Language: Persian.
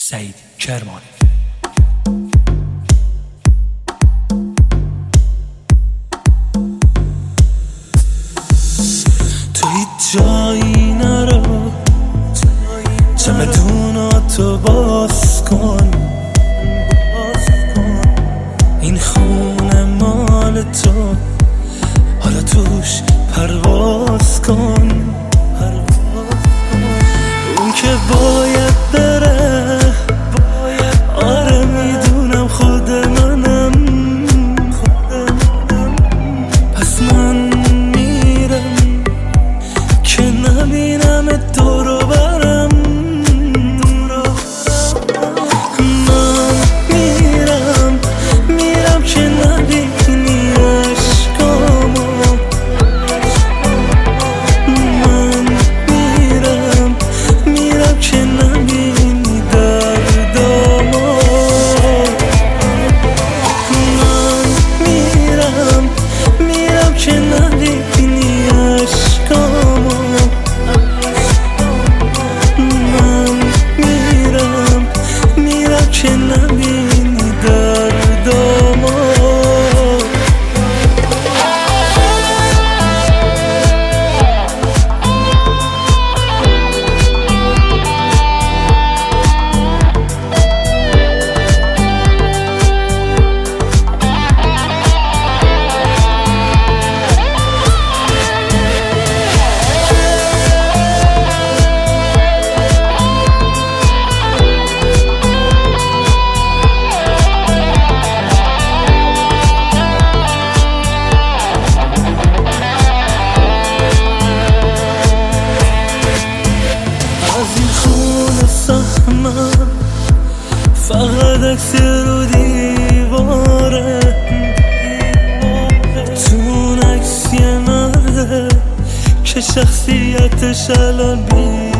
سعید کرمانی. تو هیچ جایی نرو، چمدوناتو باز کن، این خونه مال تو، حالا توش پرواز کن. اون که باید بره، آره میدونم خود منم، پس من میرم که نبینم دور و برم. من میرم که نبینی عشقامو، من میرم که نبینی دردامو، من میرم که نبینی عشقامو، من میرم که نبینی دردامو. فقط عکس رو دیواره، تو عکس یه مرده که شخصیتش الان